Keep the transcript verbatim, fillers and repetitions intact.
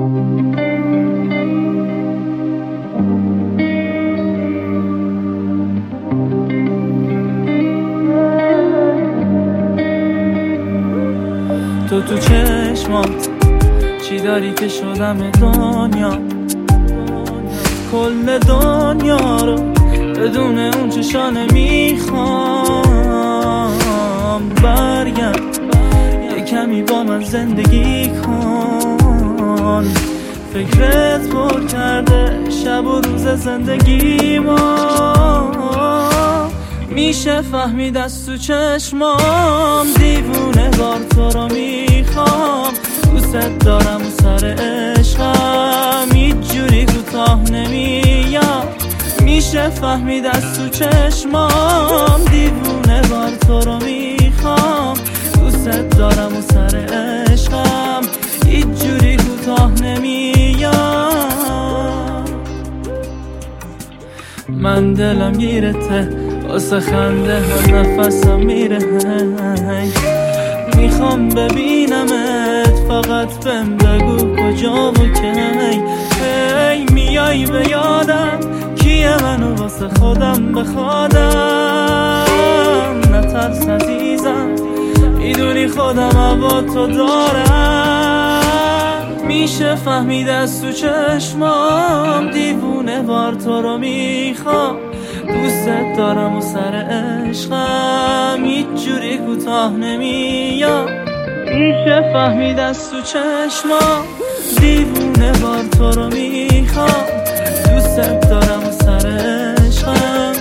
تو تو چشمات چی داری که شدم دنیا، کل دنیا رو بدون اون چشانه میخوام. برگرد یه کمی با من زندگی کن، فکرت پر کرده شب و روز زندگی ما. میشه فهمید از تو چشمام دیوونه وار تو رو میخوام. دوست دارم و سر عشقم هیچ جوری کوتاه نمیام. میشه فهمید از تو چشمام دیوونه وار تو رو میخوام. دوست دارم و سر عشقم هیچ جوری کوتاه نمیام. من دلم گیرته واسه خنده هر نفسم میره، میخوام ببینمت فقط بهم بگو کجا و کی. هی میای به یادم کیه منو واسه خودم بخوادم. نترس عزیزم میدونی خودم هوا تو دارم. میشه فهمید از تو چشمام دیوونه وار تو رو میخوام. دوست دارم و سر عشقم هیچ جوری کوتاه نمیام. میشه فهمید از تو چشمام دیوونه وار تو رو میخوام. دوست دارم و سر عشقم